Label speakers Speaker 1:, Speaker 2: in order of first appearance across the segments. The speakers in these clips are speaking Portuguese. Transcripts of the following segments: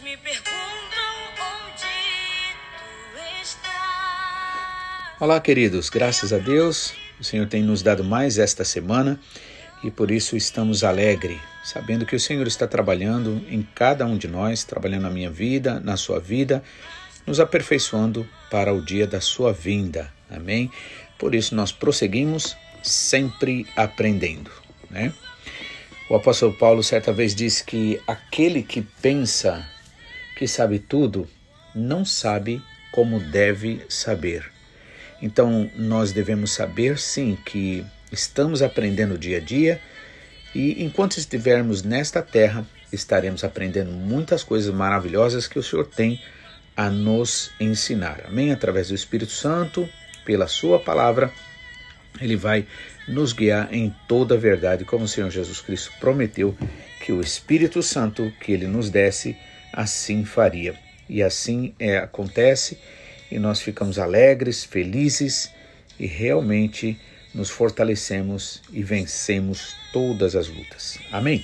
Speaker 1: me perguntam onde tu estás.
Speaker 2: Olá, queridos, graças a Deus, o Senhor tem nos dado mais esta semana e por isso estamos alegres, sabendo que o Senhor está trabalhando em cada um de nós, trabalhando na minha vida, na sua vida, nos aperfeiçoando para o dia da sua vinda, amém? Por isso nós prosseguimos sempre aprendendo, né? O apóstolo Paulo certa vez disse que aquele que pensa que sabe tudo, não sabe como deve saber. Então nós devemos saber sim que estamos aprendendo dia a dia e enquanto estivermos nesta terra, estaremos aprendendo muitas coisas maravilhosas que o Senhor tem a nos ensinar. Amém? Através do Espírito Santo, pela sua palavra, Ele vai nos guiar em toda a verdade, como o Senhor Jesus Cristo prometeu que o Espírito Santo que Ele nos desse, assim faria. E assim acontece e nós ficamos alegres, felizes e realmente nos fortalecemos e vencemos todas as lutas. Amém?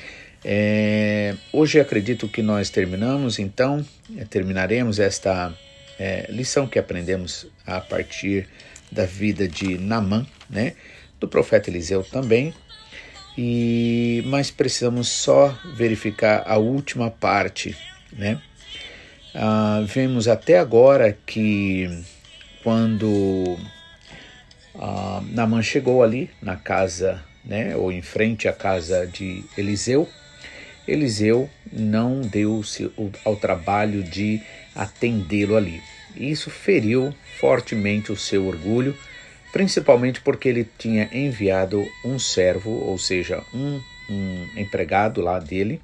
Speaker 2: Hoje acredito que nós terminaremos esta lição que aprendemos a partir da vida de Naamã, né? Do profeta Eliseu também, mas precisamos só verificar a última parte, né? Vemos até agora que quando Naamã chegou ali na casa, né, ou em frente à casa de Eliseu, Eliseu não deu-se ao trabalho de atendê-lo ali. Isso feriu fortemente o seu orgulho, principalmente porque ele tinha enviado um servo, ou seja, um empregado lá dele,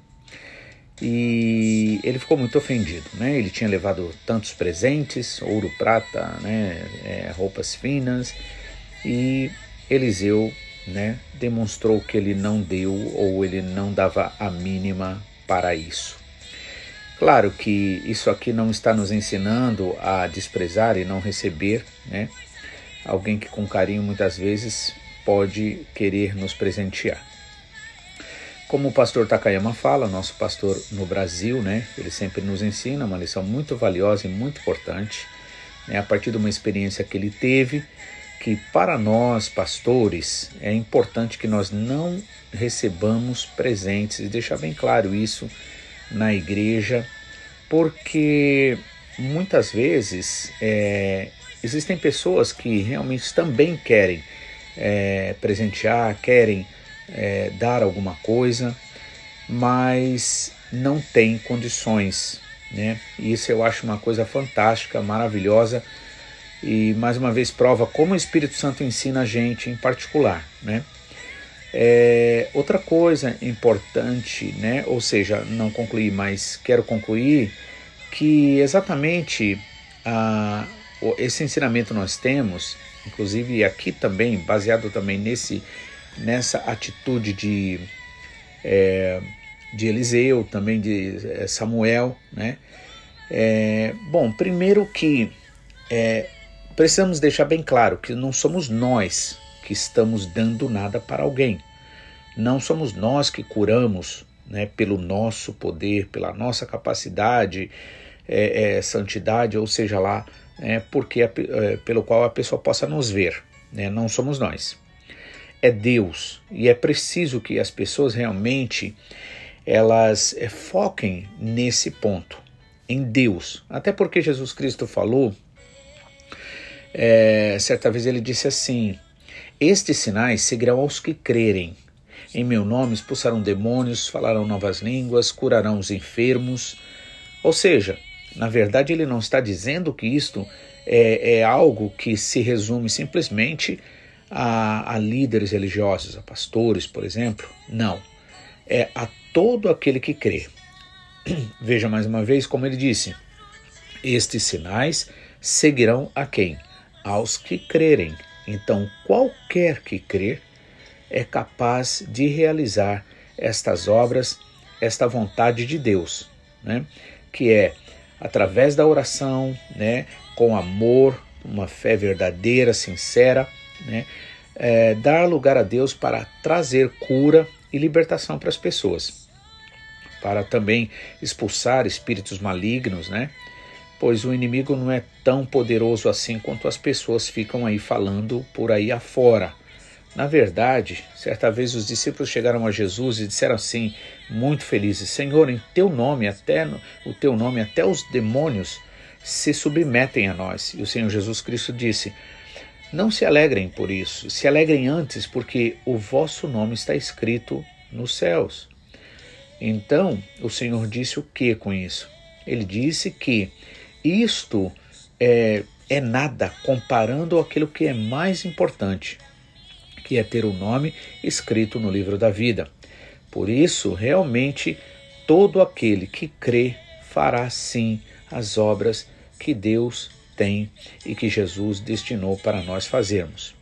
Speaker 2: e ele ficou muito ofendido, né? Ele tinha levado tantos presentes, ouro, prata, né, roupas finas, e Eliseu, né, demonstrou que ele não deu ou ele não dava a mínima para isso. Claro que isso aqui não está nos ensinando a desprezar e não receber, né? Alguém que com carinho muitas vezes pode querer nos presentear. Como o pastor Takayama fala, nosso pastor no Brasil, né? Ele sempre nos ensina uma lição muito valiosa e muito importante, né? A partir de uma experiência que ele teve, que para nós pastores é importante que nós não recebamos presentes, e deixar bem claro isso na igreja, porque muitas vezes existem pessoas que realmente também querem presentear, querem dar alguma coisa, mas não tem condições, né? E isso eu acho uma coisa fantástica, maravilhosa, e mais uma vez prova como o Espírito Santo ensina a gente em particular, né? Outra coisa importante, né? Ou seja, não concluí, mas quero concluir que exatamente esse ensinamento nós temos, inclusive aqui também, baseado também nessa atitude de Eliseu, também de Samuel, né? Bom, primeiro que precisamos deixar bem claro que não somos nós que estamos dando nada para alguém. Não somos nós que curamos, né, pelo nosso poder, pela nossa capacidade, santidade, ou seja lá, pelo qual a pessoa possa nos ver, né? Não somos nós. É Deus, e é preciso que as pessoas realmente elas foquem nesse ponto, em Deus. Até porque Jesus Cristo falou, certa vez ele disse assim: estes sinais seguirão aos que crerem. Em meu nome expulsarão demônios, falarão novas línguas, curarão os enfermos. Ou seja, na verdade ele não está dizendo que isto é algo que se resume simplesmente a líderes religiosos, a pastores, por exemplo. Não, é a todo aquele que crê. Veja mais uma vez como ele disse: estes sinais seguirão a quem? Aos que crerem. Então qualquer que crer é capaz de realizar estas obras, esta vontade de Deus, né? Que é através da oração, né? Com amor, uma fé verdadeira, sincera, né? Dar lugar a Deus para trazer cura e libertação para as pessoas. para também expulsar espíritos malignos, né? Pois o inimigo não é tão poderoso assim quanto as pessoas ficam aí falando por aí afora. Na verdade, certa vez os discípulos chegaram a Jesus e disseram assim, muito felizes, Senhor, em teu nome, o teu nome, até os demônios se submetem a nós. E o Senhor Jesus Cristo disse, não se alegrem por isso, se alegrem antes, porque o vosso nome está escrito nos céus. Então, o Senhor disse o que com isso? Ele disse que isto é nada comparando aquilo que é mais importante, que é ter o nome escrito no livro da vida. Por isso, realmente, todo aquele que crê fará sim as obras que Deus tem e que Jesus destinou para nós fazermos.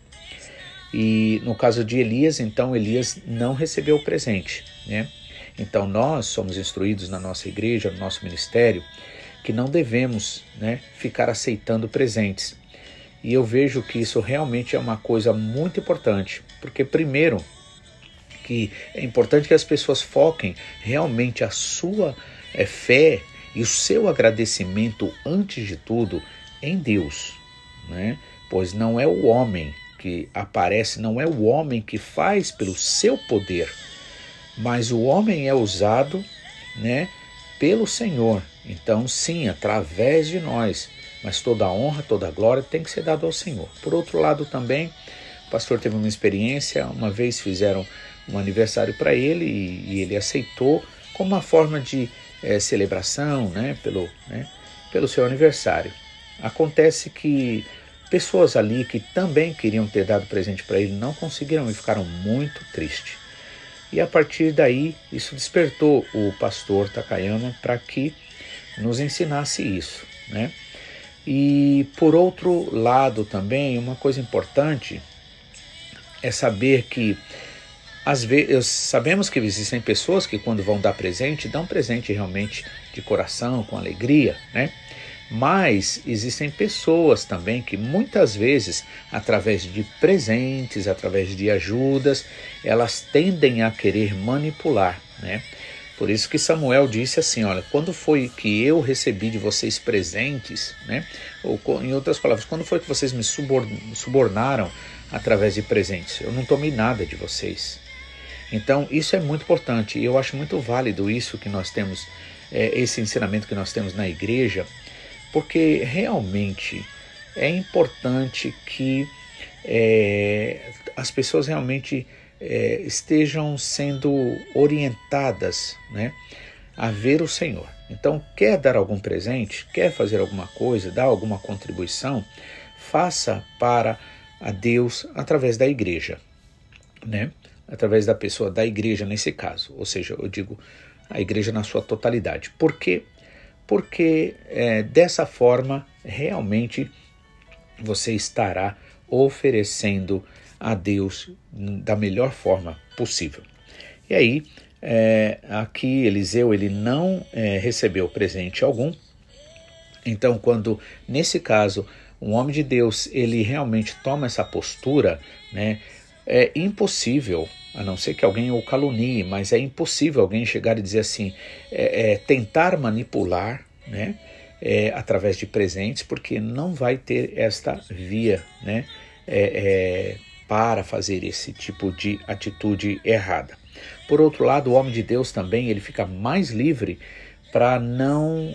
Speaker 2: E no caso de Elias, então Elias não recebeu o presente, né? Então nós somos instruídos na nossa igreja, no nosso ministério, que não devemos, né, ficar aceitando presentes. E eu vejo que isso realmente é uma coisa muito importante, porque primeiro que é importante que as pessoas foquem realmente a sua fé e o seu agradecimento antes de tudo em Deus, né? Pois não é o homem que aparece, não é o homem que faz pelo seu poder, mas o homem é usado, né, pelo Senhor. Então sim, através de nós, mas toda a honra, toda a glória tem que ser dada ao Senhor. Por outro lado também, o pastor teve uma experiência, uma vez fizeram um aniversário para ele e ele aceitou como uma forma de celebração, né, pelo seu aniversário. Acontece que pessoas ali que também queriam ter dado presente para ele não conseguiram e ficaram muito tristes. E a partir daí, isso despertou o pastor Takayama para que nos ensinasse isso, né? E por outro lado também, uma coisa importante é saber que às vezes sabemos que existem pessoas que quando vão dar presente, dão presente realmente de coração, com alegria, né? Mas existem pessoas também que muitas vezes, através de presentes, através de ajudas, elas tendem a querer manipular, né? Por isso que Samuel disse assim, olha, quando foi que eu recebi de vocês presentes, né? Ou em outras palavras, quando foi que vocês me subornaram através de presentes? Eu não tomei nada de vocês. Então isso é muito importante e eu acho muito válido isso que nós temos, esse ensinamento que nós temos na igreja, porque realmente é importante que as pessoas realmente estejam sendo orientadas, né, a ver o Senhor. Então, quer dar algum presente, quer fazer alguma coisa, dar alguma contribuição, faça para a Deus através da igreja, né? Através da pessoa da igreja nesse caso, ou seja, eu digo a igreja na sua totalidade. Por quê? Porque dessa forma realmente você estará oferecendo a Deus da melhor forma possível. E aí, aqui Eliseu ele não recebeu presente algum. Então, quando nesse caso um homem de Deus ele realmente toma essa postura, né, é impossível, a não ser que alguém o calunie, mas é impossível alguém chegar e dizer assim, tentar manipular, né, através de presentes, porque não vai ter esta via, né, para fazer esse tipo de atitude errada. Por outro lado, o homem de Deus também ele fica mais livre para não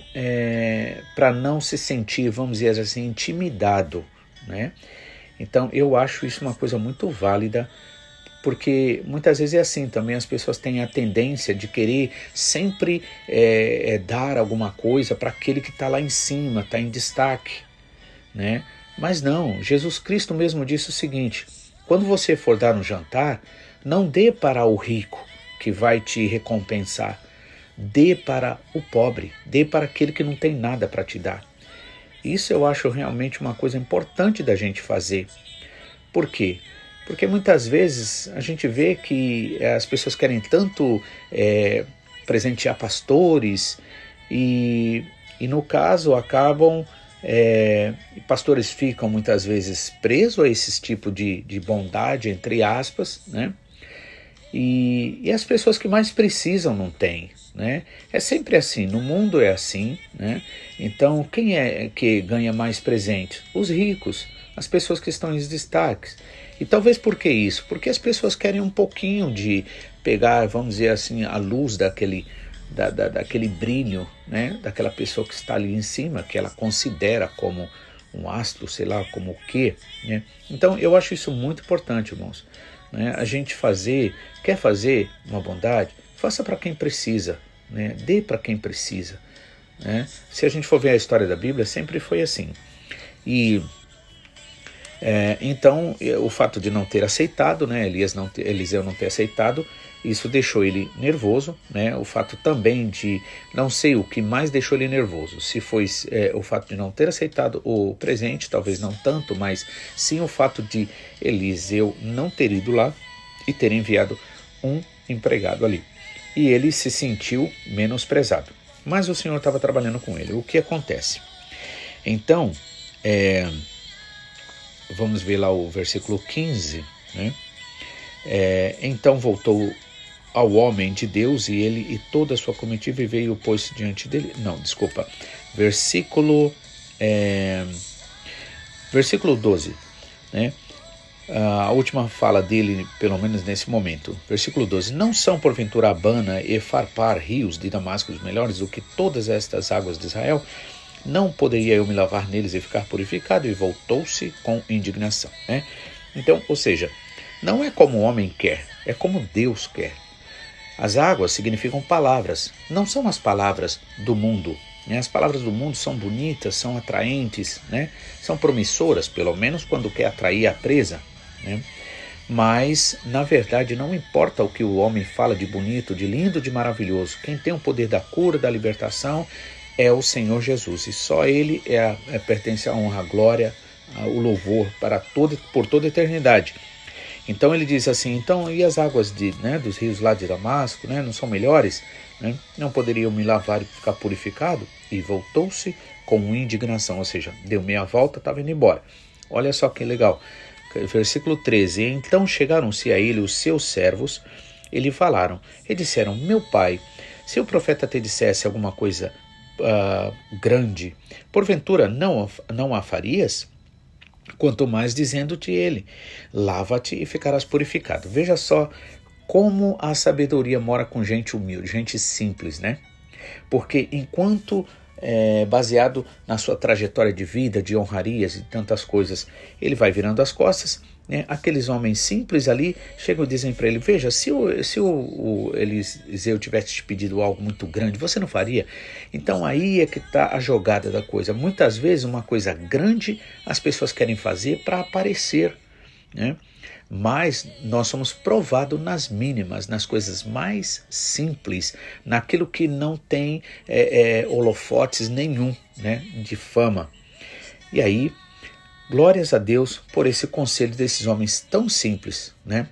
Speaker 2: se sentir, vamos dizer assim, intimidado, né? Então eu acho isso uma coisa muito válida, porque muitas vezes é assim também, as pessoas têm a tendência de querer sempre dar alguma coisa para aquele que está lá em cima, está em destaque, né? Mas não, Jesus Cristo mesmo disse o seguinte, quando você for dar um jantar, não dê para o rico que vai te recompensar, dê para o pobre, dê para aquele que não tem nada para te dar. Isso eu acho realmente uma coisa importante da gente fazer. Por quê? Porque muitas vezes a gente vê que as pessoas querem tanto presentear pastores e no caso acabam, pastores ficam muitas vezes presos a esse tipo de bondade, entre aspas, né? E as pessoas que mais precisam não têm, né? É sempre assim, no mundo é assim, né? Então, quem é que ganha mais presente? Os ricos, as pessoas que estão em destaques. E talvez por que isso? Porque as pessoas querem um pouquinho de pegar, vamos dizer assim, a luz daquele brilho, né? Daquela pessoa que está ali em cima, que ela considera como um astro, sei lá, como o quê, né? Então, eu acho isso muito importante, irmãos. Né? A gente quer fazer uma bondade, faça para quem precisa, né? Dê para quem precisa, né? Se a gente for ver a história da Bíblia, sempre foi assim. E então o fato de não ter aceitado, né? Eliseu não ter aceitado, isso deixou ele nervoso, né? O fato também de, não sei o que mais deixou ele nervoso, se foi o fato de não ter aceitado o presente, talvez não tanto, mas sim o fato de Eliseu não ter ido lá e ter enviado um empregado ali. E ele se sentiu menosprezado. Mas o Senhor estava trabalhando com ele. O que acontece? Então, vamos ver lá o versículo 15, né? Então voltou ao homem de Deus, e ele e toda a sua comitiva, e veio e pôs-se diante dele. Não, desculpa. Versículo 12, né? A última fala dele, pelo menos nesse momento. Versículo 12. Não são porventura Abana e Farpar, rios de Damasco, os melhores do que todas estas águas de Israel? Não poderia eu me lavar neles e ficar purificado? E voltou-se com indignação, né? Então, ou seja, não é como o homem quer, é como Deus quer. As águas significam palavras, não são as palavras do mundo, né? As palavras do mundo são bonitas, são atraentes, né? São promissoras, pelo menos quando quer atrair a presa, né? Mas, na verdade, não importa o que o homem fala de bonito, de lindo, de maravilhoso. Quem tem o poder da cura, da libertação, é o Senhor Jesus. E só Ele pertence a honra, a glória, o louvor por toda a eternidade. Então ele diz assim, então, e as águas dos rios lá de Damasco, né, não são melhores? Né? Não poderiam me lavar e ficar purificado? E voltou-se com indignação, ou seja, deu meia volta, estava indo embora. Olha só que legal. Versículo 13. Então chegaram-se a ele os seus servos e lhe falaram, e disseram, meu pai, se o profeta te dissesse alguma coisa grande, porventura não a farias? Quanto mais dizendo-te ele, lava-te e ficarás purificado. Veja só como a sabedoria mora com gente humilde, gente simples, né? Porque enquanto baseado na sua trajetória de vida, de honrarias e tantas coisas, ele vai virando as costas, né? Aqueles homens simples ali chegam e dizem para ele, veja, se o Eliseu tivesse te pedido algo muito grande, você não faria? Então aí é que está a jogada da coisa. Muitas vezes uma coisa grande as pessoas querem fazer para aparecer, né? Mas nós somos provados nas mínimas, nas coisas mais simples, naquilo que não tem holofotes nenhum, né, de fama. E aí, glórias a Deus por esse conselho desses homens tão simples, né?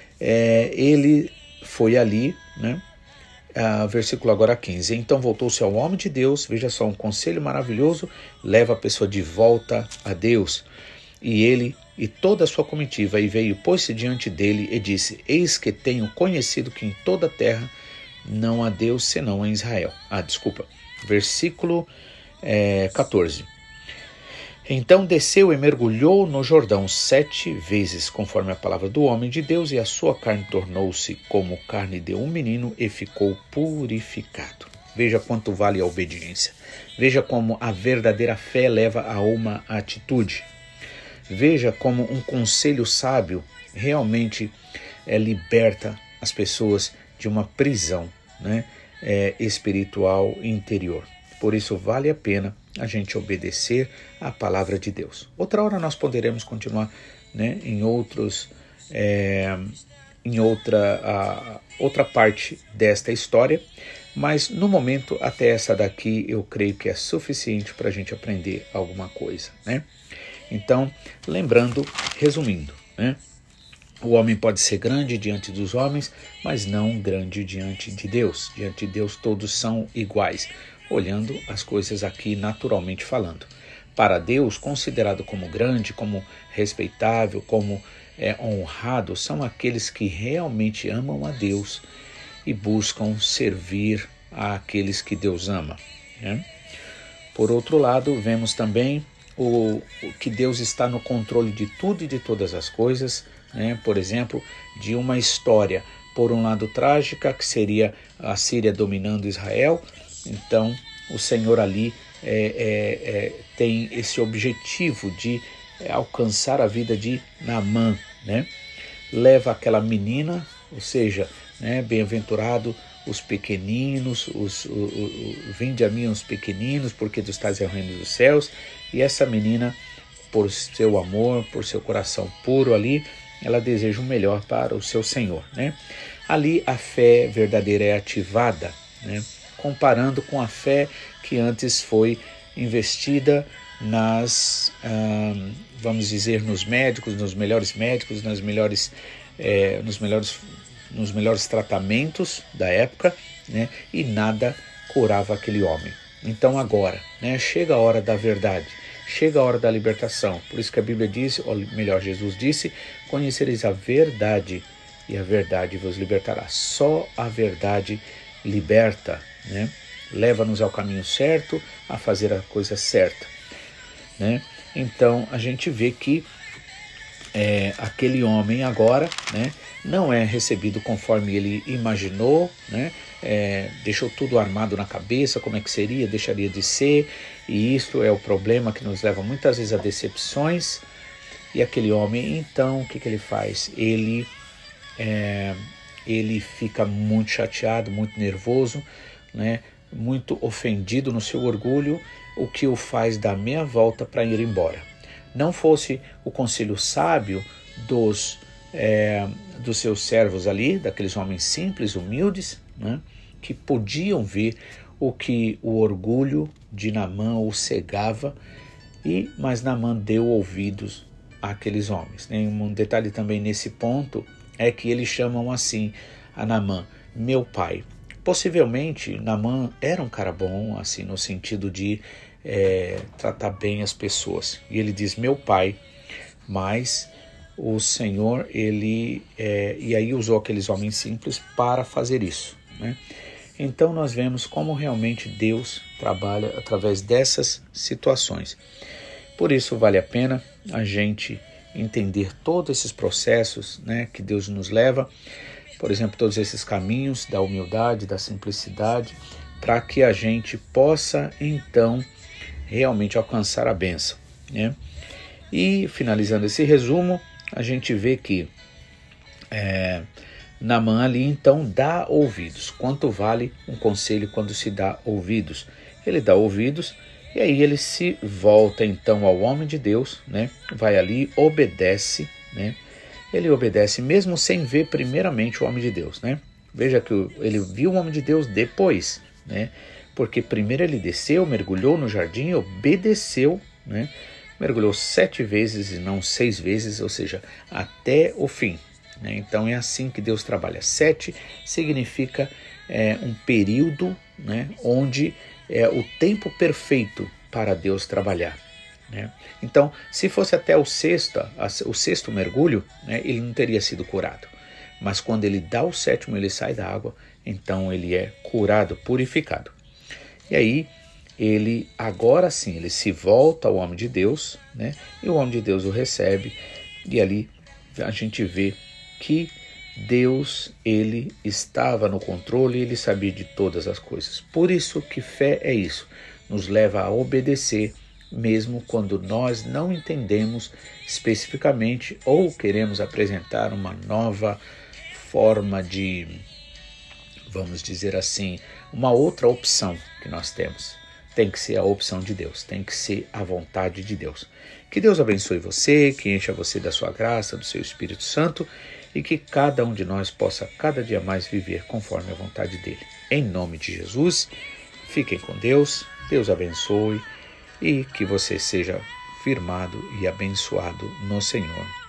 Speaker 2: Ele foi ali, né? Versículo agora 15. Então voltou-se ao homem de Deus, veja só, um conselho maravilhoso, leva a pessoa de volta a Deus. E ele e toda a sua comitiva, e veio, pôs-se diante dele e disse, eis que tenho conhecido que em toda a terra não há Deus senão em Israel. Versículo 14. Então desceu e mergulhou no Jordão 7 vezes, conforme a palavra do homem de Deus, e a sua carne tornou-se como carne de um menino e ficou purificado. Veja quanto vale a obediência. Veja como a verdadeira fé leva a uma atitude. Veja como um conselho sábio realmente liberta as pessoas de uma prisão, né, espiritual interior. Por isso vale a pena a gente obedecer à palavra de Deus. Outra hora nós poderemos continuar, né, em outra parte desta história, mas no momento até essa daqui eu creio que é suficiente para a gente aprender alguma coisa, né? Então, lembrando, resumindo, né? O homem pode ser grande diante dos homens, mas não grande diante de Deus. Diante de Deus todos são iguais, olhando as coisas aqui naturalmente falando. Para Deus, considerado como grande, como respeitável, como é honrado são aqueles que realmente amam a Deus e buscam servir àqueles que Deus ama, né? Por outro lado, vemos também o que Deus está no controle de tudo e de todas as coisas, né? Por exemplo, de uma história, por um lado trágica, que seria a Síria dominando Israel. Então, o Senhor ali tem esse objetivo de alcançar a vida de Naamã, né? Leva aquela menina, ou seja, né, bem-aventurado os pequeninos, vinde a mim os pequeninos, porque dos tais é o reino dos céus. E essa menina, por seu amor, por seu coração puro ali, ela deseja o melhor para o seu Senhor, né? Ali a fé verdadeira é ativada, né? Comparando com a fé que antes foi investida vamos dizer, nos médicos, nos melhores tratamentos da época, né? E nada curava aquele homem. Então agora, né, chega a hora da verdade, chega a hora da libertação. Por isso que a Bíblia diz, ou melhor, Jesus disse: conhecereis a verdade e a verdade vos libertará. Só a verdade liberta, né? Leva-nos ao caminho certo, a fazer a coisa certa, né? Então a gente vê que aquele homem agora, né, não é recebido conforme ele imaginou, né? Deixou tudo armado na cabeça, como é que seria, deixaria de ser, e isso é o problema que nos leva muitas vezes a decepções. E aquele homem, então, o que ele faz? Ele fica muito chateado, muito nervoso, né? Muito ofendido no seu orgulho, o que o faz dar meia volta para ir embora. Não fosse o conselho sábio dos seus servos ali, daqueles homens simples, humildes, né, que podiam ver o que o orgulho de Naamã o cegava, mas Naamã deu ouvidos àqueles homens, né? Um detalhe também nesse ponto é que eles chamam assim a Naamã, meu pai. Possivelmente Naamã era um cara bom, assim, no sentido de tratar bem as pessoas. E ele diz, meu pai, mas o Senhor, e aí usou aqueles homens simples para fazer isso, né? Então nós vemos como realmente Deus trabalha através dessas situações. Por isso vale a pena a gente entender todos esses processos, né, que Deus nos leva, por exemplo, todos esses caminhos da humildade, da simplicidade, para que a gente possa então realmente alcançar a bênção, né? E finalizando esse resumo, a gente vê que Naamã ali então dá ouvidos. Quanto vale um conselho quando se dá ouvidos? Ele dá ouvidos e aí ele se volta então ao homem de Deus, né? Vai ali, obedece, né? Ele obedece mesmo sem ver primeiramente o homem de Deus, né? Veja que ele viu o homem de Deus depois, né? Porque primeiro ele desceu, mergulhou no jardim, obedeceu, né? Mergulhou 7 vezes e não 6 vezes, ou seja, até o fim, né? Então é assim que Deus trabalha. 7 significa um período, né, onde é o tempo perfeito para Deus trabalhar, né? Então, se fosse até o sexto mergulho, né, ele não teria sido curado. Mas quando ele dá o 7º, ele sai da água, então ele é curado, purificado. E aí, ele agora sim, ele se volta ao homem de Deus, né? E o homem de Deus o recebe, e ali a gente vê que Deus, ele estava no controle, ele sabia de todas as coisas. Por isso que fé é isso, nos leva a obedecer, mesmo quando nós não entendemos especificamente ou queremos apresentar uma nova forma de, vamos dizer assim, uma outra opção que nós temos. Tem que ser a opção de Deus, tem que ser a vontade de Deus. Que Deus abençoe você, que encha você da sua graça, do seu Espírito Santo, e que cada um de nós possa cada dia mais viver conforme a vontade dele. Em nome de Jesus, fiquem com Deus, Deus abençoe e que você seja firmado e abençoado no Senhor.